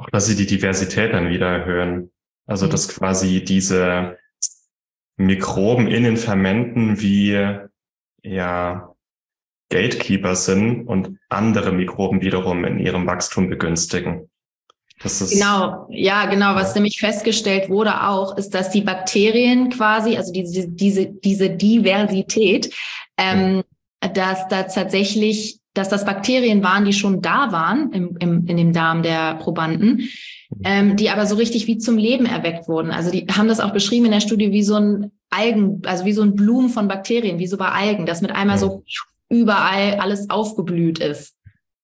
auch, dass sie die Diversität dann wieder erhöhen. Also, dass quasi diese Mikroben in den Fermenten wie, ja, Gatekeeper sind und andere Mikroben wiederum in ihrem Wachstum begünstigen. Das ist, Genau, ja, genau. Was ja. nämlich festgestellt wurde auch, ist, dass die Bakterien quasi, also diese Diversität, dass da tatsächlich, dass das Bakterien waren, die schon da waren in dem Darm der Probanden, die aber so richtig wie zum Leben erweckt wurden. Also die haben das auch beschrieben in der Studie wie so ein also wie so ein Blumen von Bakterien, wie so bei Algen, dass mit einmal so überall alles aufgeblüht ist.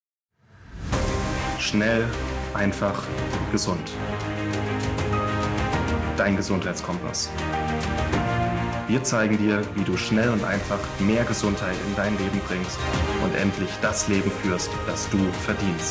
Schnell, einfach, gesund. Dein Gesundheitskompass. Wir zeigen dir, wie du schnell und einfach mehr Gesundheit in dein Leben bringst und endlich das Leben führst, das du verdienst.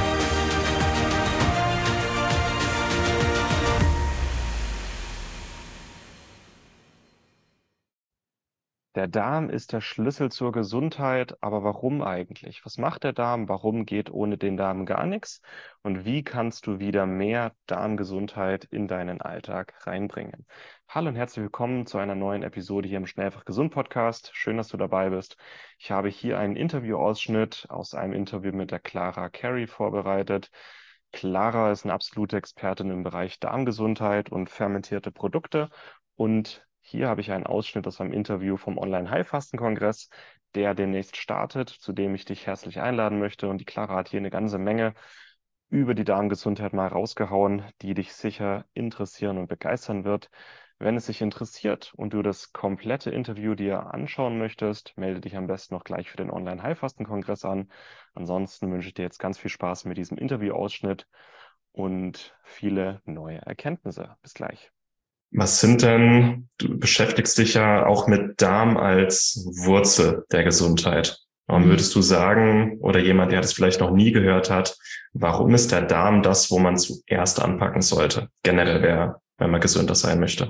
Der Darm ist der Schlüssel zur Gesundheit, aber warum eigentlich? Was macht der Darm? Warum geht ohne den Darm gar nichts? Und wie kannst du wieder mehr Darmgesundheit in deinen Alltag reinbringen? Hallo und herzlich willkommen zu einer neuen Episode hier im Schnell einfach gesund Podcast. Schön, dass du dabei bist. Ich habe hier einen Interviewausschnitt aus einem Interview mit der Clara Carey vorbereitet. Clara ist eine absolute Expertin im Bereich Darmgesundheit und fermentierte Produkte und hier habe ich einen Ausschnitt aus einem Interview vom Online-Heilfasten-Kongress, der demnächst startet, zu dem ich dich herzlich einladen möchte. Und die Clara hat hier eine ganze Menge über die Darmgesundheit mal rausgehauen, die dich sicher interessieren und begeistern wird. Wenn es dich interessiert und du das komplette Interview dir anschauen möchtest, melde dich am besten noch gleich für den Online-Heilfasten-Kongress an. Ansonsten wünsche ich dir jetzt ganz viel Spaß mit diesem Interviewausschnitt und viele neue Erkenntnisse. Bis gleich. Was sind denn, du beschäftigst dich ja auch mit Darm als Wurzel der Gesundheit. Warum würdest du sagen, oder jemand, der das vielleicht noch nie gehört hat, warum ist der Darm das, wo man zuerst anpacken sollte? Generell, wenn man gesünder sein möchte.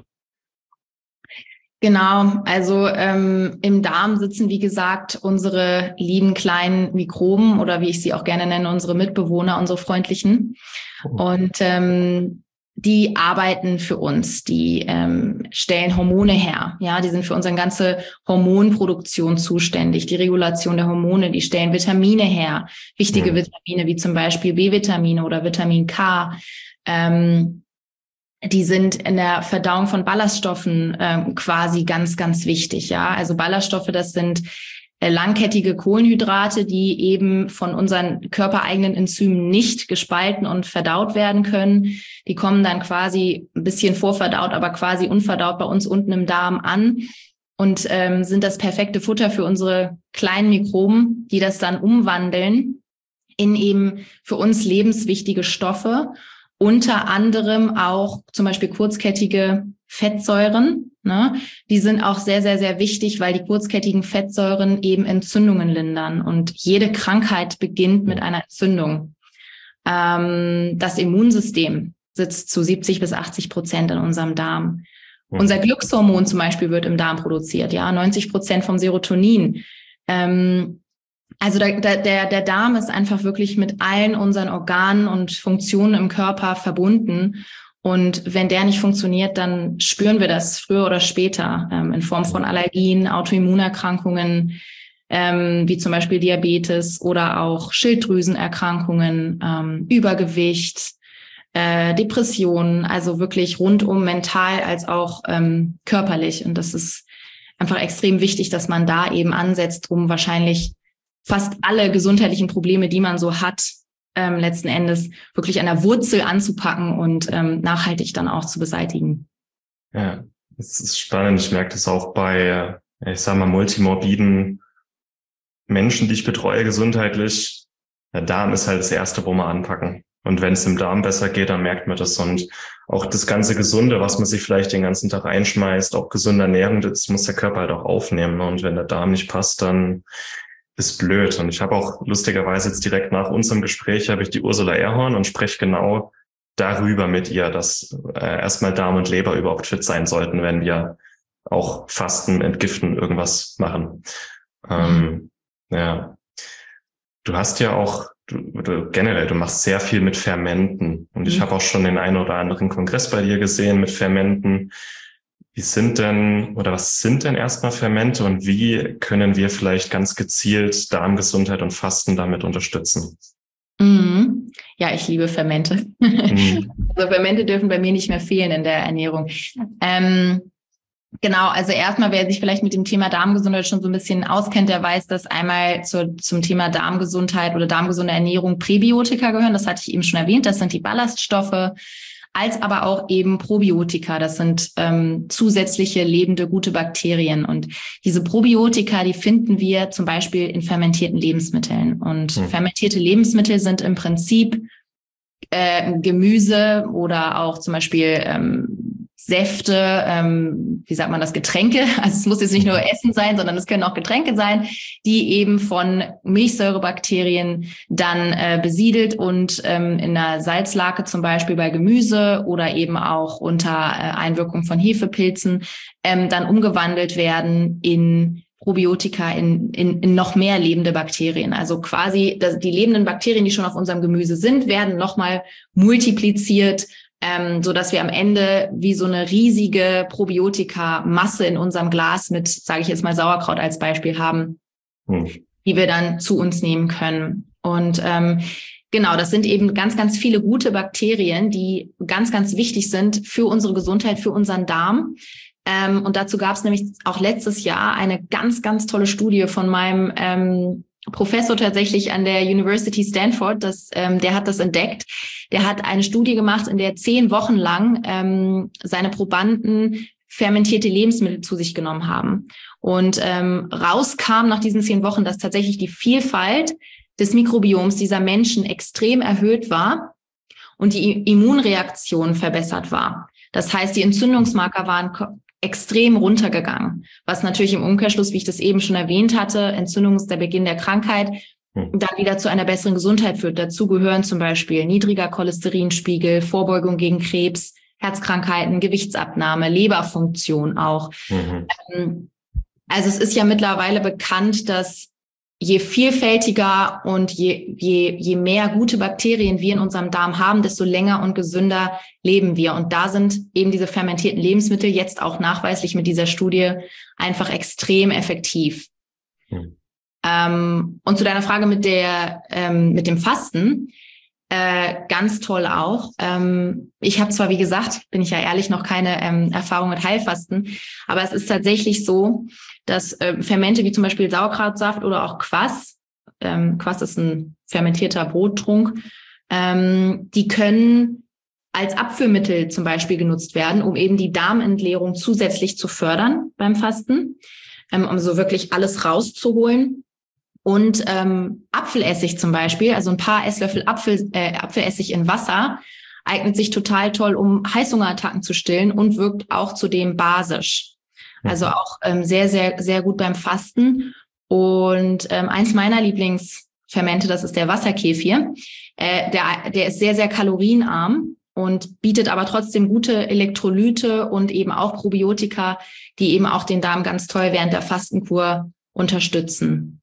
Genau, also im Darm sitzen, wie gesagt, unsere lieben kleinen Mikroben oder wie ich sie auch gerne nenne, unsere Mitbewohner, unsere freundlichen. Und die arbeiten für uns, die stellen Hormone her, ja, die sind für unsere ganze Hormonproduktion zuständig, die Regulation der Hormone, die stellen Vitamine her, wichtige Vitamine wie zum Beispiel B-Vitamine oder Vitamin K, die sind in der Verdauung von Ballaststoffen quasi ganz, ganz wichtig, ja, also Ballaststoffe, das sind langkettige Kohlenhydrate, die eben von unseren körpereigenen Enzymen nicht gespalten und verdaut werden können. Die kommen dann quasi ein bisschen vorverdaut, aber quasi unverdaut bei uns unten im Darm an und sind das perfekte Futter für unsere kleinen Mikroben, die das dann umwandeln in eben für uns lebenswichtige Stoffe, unter anderem auch zum Beispiel kurzkettige Fettsäuren, ne? Die sind auch sehr, sehr, sehr wichtig, weil die kurzkettigen Fettsäuren eben Entzündungen lindern und jede Krankheit beginnt mit einer Entzündung. Das Immunsystem sitzt zu 70-80% in unserem Darm. Unser Glückshormon zum Beispiel wird im Darm produziert, ja, 90% vom Serotonin. Also der Darm ist einfach wirklich mit allen unseren Organen und Funktionen im Körper verbunden. Und wenn der nicht funktioniert, dann spüren wir das früher oder später in Form von Allergien, Autoimmunerkrankungen, wie zum Beispiel Diabetes oder auch Schilddrüsenerkrankungen, Übergewicht, Depressionen, also wirklich rundum mental als auch körperlich. Und das ist einfach extrem wichtig, dass man da eben ansetzt, um wahrscheinlich fast alle gesundheitlichen Probleme, die man so hat, letzten Endes wirklich an der Wurzel anzupacken und nachhaltig dann auch zu beseitigen. Ja, das ist spannend. Ich merke das auch bei, ich sag mal, multimorbiden Menschen, die ich betreue gesundheitlich. Der Darm ist halt das Erste, wo wir anpacken. Und wenn es im Darm besser geht, dann merkt man das. Und auch das ganze Gesunde, was man sich vielleicht den ganzen Tag einschmeißt, auch gesunde Ernährung, das muss der Körper halt auch aufnehmen. Und wenn der Darm nicht passt, dann ist blöd. Und ich habe auch lustigerweise jetzt direkt nach unserem Gespräch habe ich die Ursula Erhorn und spreche genau darüber mit ihr, dass erstmal Darm und Leber überhaupt fit sein sollten, wenn wir auch Fasten, Entgiften, irgendwas machen. Ja, du hast ja auch, du machst sehr viel mit Fermenten. Und Und ich habe auch schon den einen oder anderen Kongress bei dir gesehen mit Fermenten. Was sind denn erstmal Fermente und wie können wir vielleicht ganz gezielt Darmgesundheit und Fasten damit unterstützen? Mhm. Ja, ich liebe Fermente. Mhm. Also Fermente dürfen bei mir nicht mehr fehlen in der Ernährung. Genau, also erstmal, wer sich vielleicht mit dem Thema Darmgesundheit schon so ein bisschen auskennt, der weiß, dass einmal zum Thema Darmgesundheit oder darmgesunde Ernährung Präbiotika gehören. Das hatte ich eben schon erwähnt. Das sind die Ballaststoffe, als aber auch eben Probiotika. Das sind zusätzliche lebende, gute Bakterien. Und diese Probiotika, die finden wir zum Beispiel in fermentierten Lebensmitteln. Und fermentierte Lebensmittel sind im Prinzip Gemüse oder auch zum Beispiel Säfte, wie sagt man das, Getränke. Also es muss jetzt nicht nur Essen sein, sondern es können auch Getränke sein, die eben von Milchsäurebakterien dann besiedelt und in einer Salzlake zum Beispiel bei Gemüse oder eben auch unter Einwirkung von Hefepilzen dann umgewandelt werden in Probiotika, in noch mehr lebende Bakterien. Also quasi die lebenden Bakterien, die schon auf unserem Gemüse sind, werden nochmal multipliziert, so dass wir am Ende wie so eine riesige Probiotika-Masse in unserem Glas mit, sage ich jetzt mal Sauerkraut als Beispiel haben, die wir dann zu uns nehmen können. Und genau, das sind eben ganz, ganz viele gute Bakterien, die ganz, ganz wichtig sind für unsere Gesundheit, für unseren Darm. Und dazu gab es nämlich auch letztes Jahr eine ganz, ganz tolle Studie von meinem Professor tatsächlich an der University Stanford, der hat das entdeckt. Der hat eine Studie gemacht, in der 10 Wochen lang seine Probanden fermentierte Lebensmittel zu sich genommen haben. Und rauskam nach diesen 10 Wochen, dass tatsächlich die Vielfalt des Mikrobioms dieser Menschen extrem erhöht war und die Immunreaktion verbessert war. Das heißt, die Entzündungsmarker waren extrem runtergegangen, was natürlich im Umkehrschluss, wie ich das eben schon erwähnt hatte, Entzündung ist der Beginn der Krankheit, dann wieder zu einer besseren Gesundheit führt. Dazu gehören zum Beispiel niedriger Cholesterinspiegel, Vorbeugung gegen Krebs, Herzkrankheiten, Gewichtsabnahme, Leberfunktion auch. Also es ist ja mittlerweile bekannt, dass je vielfältiger und je mehr gute Bakterien wir in unserem Darm haben, desto länger und gesünder leben wir. Und da sind eben diese fermentierten Lebensmittel jetzt auch nachweislich mit dieser Studie einfach extrem effektiv. Und zu deiner Frage mit dem Fasten, ganz toll auch. Ich habe zwar, wie gesagt, bin ich ja ehrlich, noch keine Erfahrung mit Heilfasten, aber es ist tatsächlich so, dass Fermente wie zum Beispiel Sauerkrautsaft oder auch Kvass, Kvass ist ein fermentierter Brottrunk, die können als Abführmittel zum Beispiel genutzt werden, um eben die Darmentleerung zusätzlich zu fördern beim Fasten, um so wirklich alles rauszuholen. Und Apfelessig zum Beispiel, also ein paar Esslöffel Apfelessig in Wasser, eignet sich total toll, um Heißhungerattacken zu stillen und wirkt auch zudem basisch. Also auch sehr, sehr, sehr gut beim Fasten. Und eins meiner Lieblingsfermente, das ist der Wasserkefir. Der ist sehr, sehr kalorienarm und bietet aber trotzdem gute Elektrolyte und eben auch Probiotika, die eben auch den Darm ganz toll während der Fastenkur unterstützen.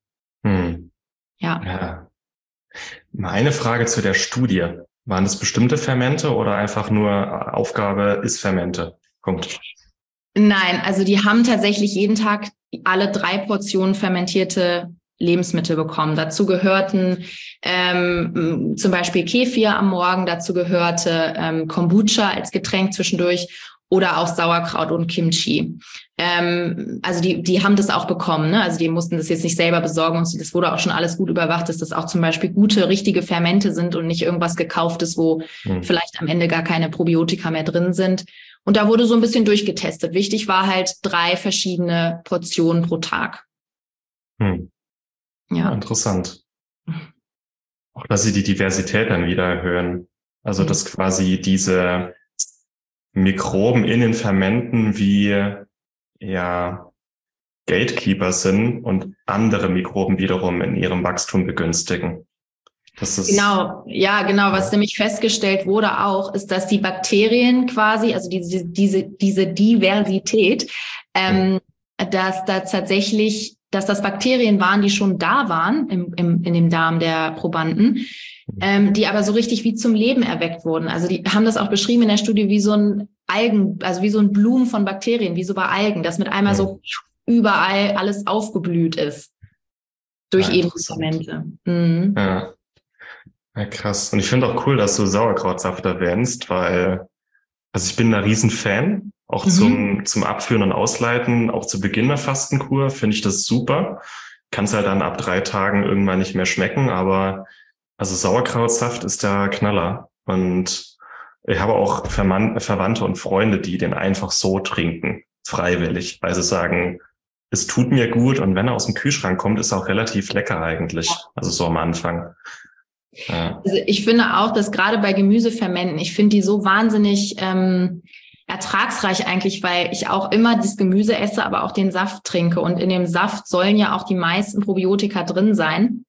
Ja. Meine Frage zu der Studie. Waren das bestimmte Fermente oder einfach nur Aufgabe ist Fermente? Punkt. Nein, also die haben tatsächlich jeden Tag alle 3 Portionen fermentierte Lebensmittel bekommen. Dazu gehörten zum Beispiel Kefir am Morgen, dazu gehörte Kombucha als Getränk zwischendurch oder auch Sauerkraut und Kimchi. Also die haben das auch bekommen, ne? Also die mussten das jetzt nicht selber besorgen und das wurde auch schon alles gut überwacht, dass das auch zum Beispiel gute, richtige Fermente sind und nicht irgendwas Gekauftes, wo vielleicht am Ende gar keine Probiotika mehr drin sind. Und da wurde so ein bisschen durchgetestet. Wichtig war halt 3 verschiedene Portionen pro Tag. Ja, interessant. Auch, dass sie die Diversität dann wieder erhöhen. Also, dass quasi diese Mikroben in den Fermenten wie, Gatekeeper sind und andere Mikroben wiederum in ihrem Wachstum begünstigen. Das ist genau. Was nämlich festgestellt wurde auch, ist, dass die Bakterien quasi, also diese Diversität, dass da tatsächlich, dass das Bakterien waren, die schon da waren in dem Darm der Probanden, die aber so richtig wie zum Leben erweckt wurden. Also die haben das auch beschrieben in der Studie wie so ein also wie so ein Blumen von Bakterien, wie so bei Algen, dass mit einmal so überall alles aufgeblüht ist. Durch eben die Fermente. Mhm. Ja. Ja, krass. Und ich finde auch cool, dass du Sauerkrautsaft erwähnst, weil, also ich bin ein Riesenfan, auch zum Abführen und Ausleiten, auch zu Beginn der Fastenkur finde ich das super. Kann es halt dann ab 3 Tagen irgendwann nicht mehr schmecken, aber also Sauerkrautsaft ist der Knaller. Und ich habe auch Verwandte und Freunde, die den einfach so trinken, freiwillig, weil sie sagen, es tut mir gut und wenn er aus dem Kühlschrank kommt, ist er auch relativ lecker eigentlich. Also so am Anfang. Ja. Also ich finde auch, dass gerade bei Gemüsefermenten, ich finde die so wahnsinnig ertragsreich eigentlich, weil ich auch immer das Gemüse esse, aber auch den Saft trinke. Und in dem Saft sollen ja auch die meisten Probiotika drin sein.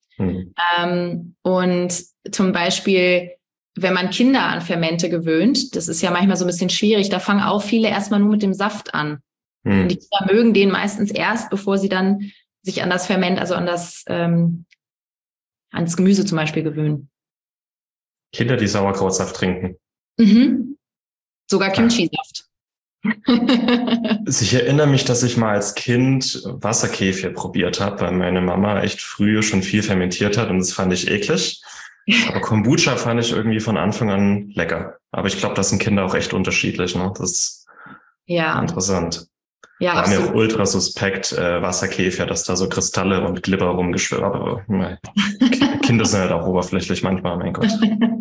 Und zum Beispiel, wenn man Kinder an Fermente gewöhnt, das ist ja manchmal so ein bisschen schwierig, da fangen auch viele erstmal nur mit dem Saft an. Und die Kinder mögen den meistens erst, bevor sie dann sich an das Ferment, also an das ans Gemüse zum Beispiel gewöhnen. Kinder, die Sauerkrautsaft trinken. Sogar Kimchi-Saft. Ich erinnere mich, dass ich mal als Kind Wasserkefir probiert habe, weil meine Mama echt früh schon viel fermentiert hat und das fand ich eklig. Aber Kombucha fand ich irgendwie von Anfang an lecker. Aber ich glaube, das sind Kinder auch echt unterschiedlich. Ne? Das ist interessant. Ja, war mir auch ultra suspekt, Wasserkefir, dass da so Kristalle und Glibber rumgeschwirrt. Aber Kinder sind halt auch oberflächlich manchmal, mein Gott.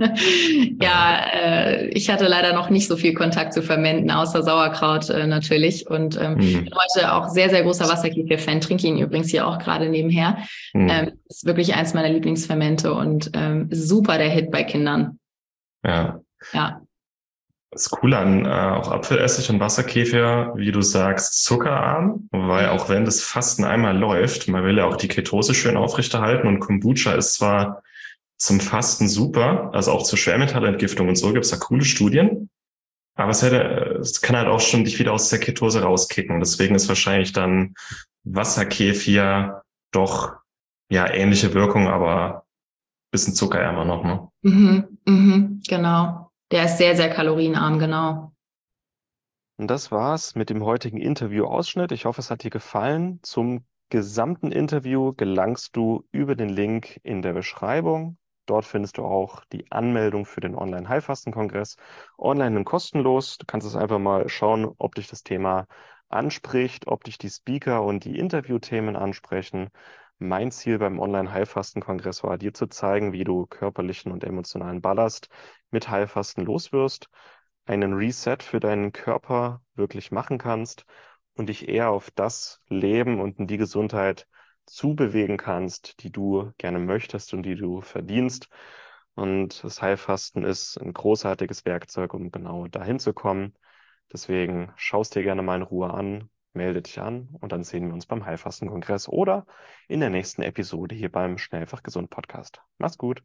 Ich hatte leider noch nicht so viel Kontakt zu Fermenten, außer Sauerkraut natürlich. Und bin heute auch sehr, sehr großer Wasserkefir-Fan. Trinke ihn übrigens hier auch gerade nebenher. Ist wirklich eins meiner Lieblingsfermente und ist super der Hit bei Kindern. Ja. Ja. Das Coole an auch Apfelessig und Wasserkefir, wie du sagst, zuckerarm, weil auch wenn das Fasten einmal läuft, man will ja auch die Ketose schön aufrechterhalten und Kombucha ist zwar zum Fasten super, also auch zur Schwermetallentgiftung und so gibt's da coole Studien, aber es kann halt auch schon dich wieder aus der Ketose rauskicken. Deswegen ist wahrscheinlich dann Wasserkefir doch ja ähnliche Wirkung, aber bisschen zuckerärmer noch, ne? Genau. Der ist sehr, sehr kalorienarm, genau. Und das war's mit dem heutigen Interview-Ausschnitt. Ich hoffe, es hat dir gefallen. Zum gesamten Interview gelangst du über den Link in der Beschreibung. Dort findest du auch die Anmeldung für den Online-Heilfasten-Kongress. Online und kostenlos. Du kannst es einfach mal schauen, ob dich das Thema anspricht, ob dich die Speaker und die Interviewthemen ansprechen. Mein Ziel beim Online-Heilfasten-Kongress war, dir zu zeigen, wie du körperlichen und emotionalen Ballast mit Heilfasten loswirst, einen Reset für deinen Körper wirklich machen kannst und dich eher auf das Leben und in die Gesundheit zubewegen kannst, die du gerne möchtest und die du verdienst. Und das Heilfasten ist ein großartiges Werkzeug, um genau dahin zu kommen. Deswegen schau es dir gerne mal in Ruhe an, melde dich an und dann sehen wir uns beim Heilfasten-Kongress oder in der nächsten Episode hier beim Schnellfach Gesund Podcast. Mach's gut.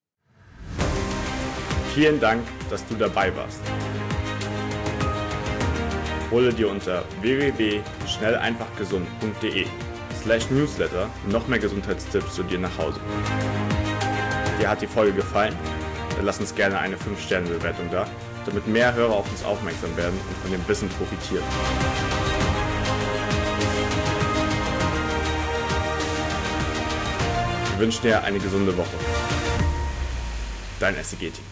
Vielen Dank, dass du dabei warst. Hole dir unter www.schnelleinfachgesund.de/Newsletter noch mehr Gesundheitstipps zu dir nach Hause. Dir hat die Folge gefallen? Dann lass uns gerne eine 5-Sterne-Bewertung da, damit mehr Hörer auf uns aufmerksam werden und von dem Wissen profitieren. Wir wünschen dir eine gesunde Woche. Dein SEG-Team.